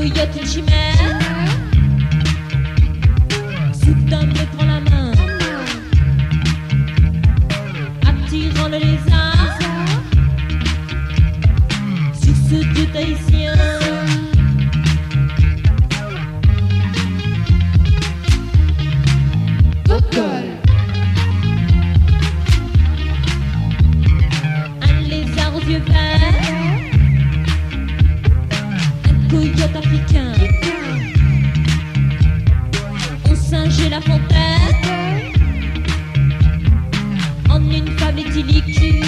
coyote, une chimère. Soudain me prend la main, attirant le lézard. Sur ce dieu tahitien. Un lézard aux yeux verts, un coyote africain ont singé la fontaine en une fable éthylique.